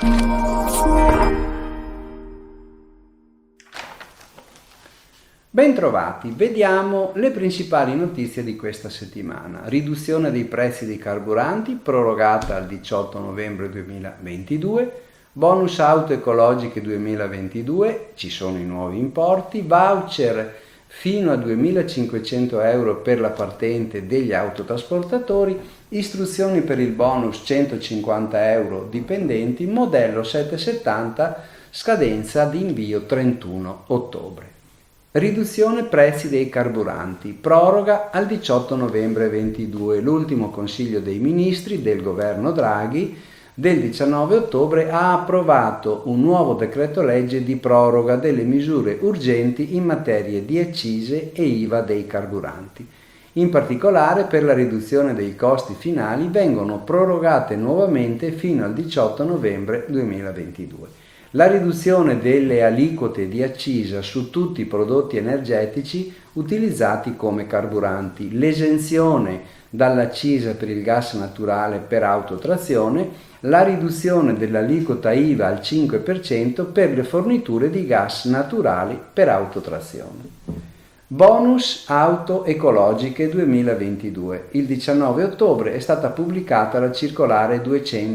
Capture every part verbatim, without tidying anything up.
Bentrovati, vediamo le principali notizie di questa settimana. Riduzione dei prezzi dei carburanti prorogata al diciotto novembre duemilaventidue, bonus auto ecologiche duemilaventidue, ci sono i nuovi importi, voucher fino a duemilacinquecento euro per la patente degli autotrasportatori, istruzioni per il bonus centocinquanta euro dipendenti, modello settecentosettanta, scadenza di invio trentuno ottobre. Riduzione prezzi dei carburanti, proroga al diciotto novembre ventidue. L'ultimo Consiglio dei Ministri del governo Draghi del diciannove ottobre ha approvato un nuovo decreto legge di proroga delle misure urgenti in materia di accise e I V A dei carburanti. In particolare, per la riduzione dei costi finali vengono prorogate nuovamente fino al diciotto novembre duemilaventidue. La riduzione delle aliquote di accisa su tutti i prodotti energetici utilizzati come carburanti, l'esenzione dall'accisa per il gas naturale per autotrazione, la riduzione dell'aliquota I V A al cinque per cento per le forniture di gas naturali per autotrazione. Bonus auto ecologiche duemilaventidue. Il diciannove ottobre è stata pubblicata la circolare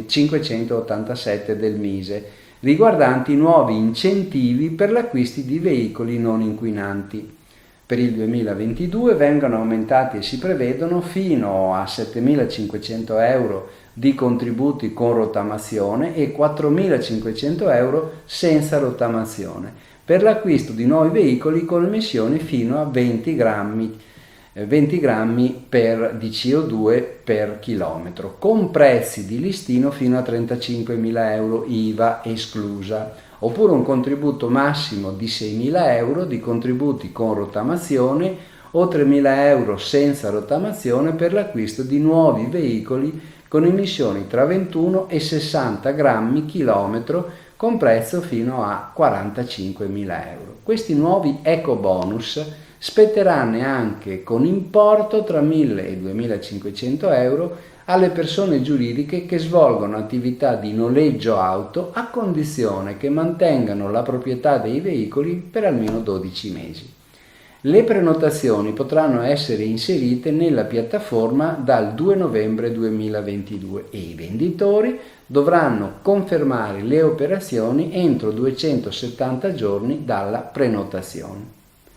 cinquecentottantasette del Mise, riguardanti nuovi incentivi per l'acquisto di veicoli non inquinanti. Per il duemilaventidue vengono aumentati e si prevedono fino a settemilacinquecento euro di contributi con rottamazione e quattromilacinquecento euro senza rottamazione per l'acquisto di nuovi veicoli con emissioni fino a venti grammi venti grammi per, di C O due per chilometro, con prezzi di listino fino a trentacinquemila euro I V A esclusa, oppure un contributo massimo di seimila euro di contributi con rottamazione o tremila euro senza rottamazione per l'acquisto di nuovi veicoli con emissioni tra ventuno e sessanta grammi chilometro con prezzo fino a quarantacinquemila euro. Questi nuovi ecobonus spetteranno anche con importo tra mille e duemilacinquecento euro alle persone giuridiche che svolgono attività di noleggio auto a condizione che mantengano la proprietà dei veicoli per almeno dodici mesi. Le prenotazioni potranno essere inserite nella piattaforma dal due novembre duemilaventidue e i venditori dovranno confermare le operazioni entro duecentosettanta giorni dalla prenotazione.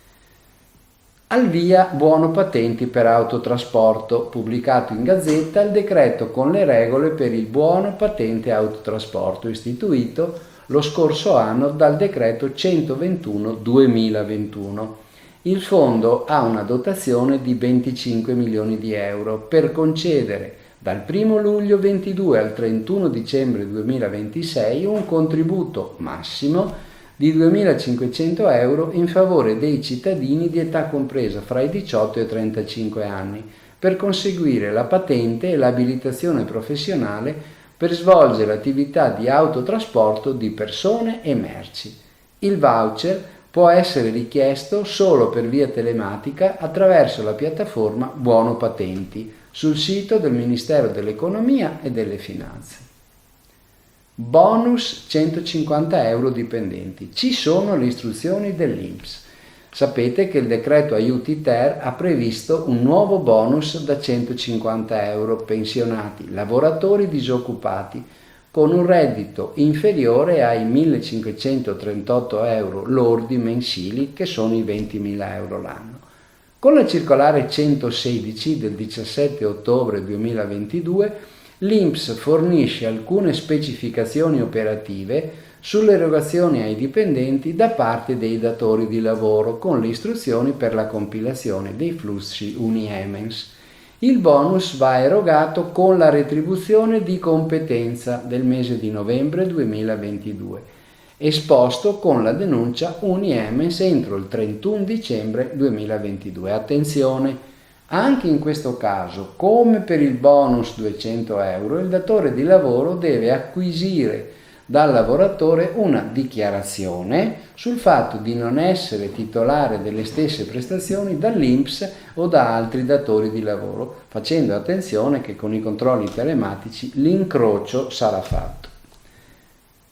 Al via buono patenti per autotrasporto, pubblicato in Gazzetta il decreto con le regole per il buono patente autotrasporto istituito lo scorso anno dal decreto centoventuno duemilaventuno. Il fondo ha una dotazione di venticinque milioni di euro per concedere dal primo luglio ventidue al trentuno dicembre duemilaventisei un contributo massimo di duemilacinquecento euro in favore dei cittadini di età compresa fra i diciotto e i trentacinque anni per conseguire la patente e l'abilitazione professionale per svolgere l'attività di autotrasporto di persone e merci. Il voucher può essere richiesto solo per via telematica attraverso la piattaforma Buono Patenti sul sito del Ministero dell'Economia e delle Finanze. Bonus centocinquanta euro dipendenti. Ci sono le istruzioni dell'I N P S. Sapete che il decreto aiuti ter ha previsto un nuovo bonus da centocinquanta euro pensionati, lavoratori disoccupati con un reddito inferiore ai millecinquecentotrentotto euro lordi mensili, che sono i ventimila euro l'anno. Con la circolare centosedici del diciassette ottobre duemilaventidue l'I N P S fornisce alcune specificazioni operative sulle erogazioni ai dipendenti da parte dei datori di lavoro con le istruzioni per la compilazione dei flussi Uniemens. Il bonus va erogato con la retribuzione di competenza del mese di novembre duemilaventidue, esposto con la denuncia Uniemens entro il trentuno dicembre duemilaventidue. Attenzione! Anche in questo caso, come per il bonus duecento euro, il datore di lavoro deve acquisire dal lavoratore una dichiarazione sul fatto di non essere titolare delle stesse prestazioni dall'I N P S o da altri datori di lavoro, facendo attenzione che con i controlli telematici l'incrocio sarà fatto.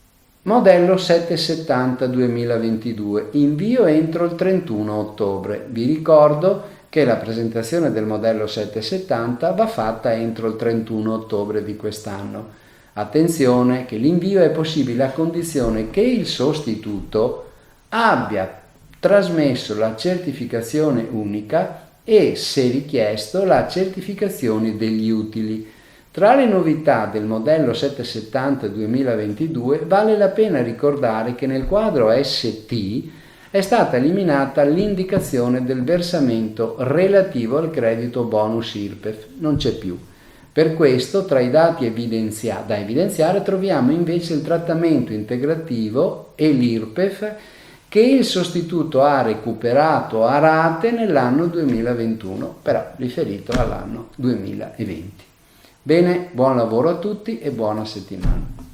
Modello settecentosettanta duemilaventidue, invio entro il trentuno ottobre. Vi ricordo che la presentazione del modello settecentosettanta va fatta entro il trentuno ottobre di quest'anno. Attenzione che l'invio è possibile a condizione che il sostituto abbia trasmesso la certificazione unica e, se richiesto, la certificazione degli utili. Tra le novità del modello settecentosettanta duemilaventidue vale la pena ricordare che nel quadro S T è stata eliminata l'indicazione del versamento relativo al credito bonus I R P E F, non c'è più. Per questo, tra i dati evidenzia- da evidenziare troviamo invece il trattamento integrativo e l'I R P E F che il sostituto ha recuperato a rate nell'anno duemilaventuno, però riferito all'anno duemilaventi. Bene, buon lavoro a tutti e buona settimana.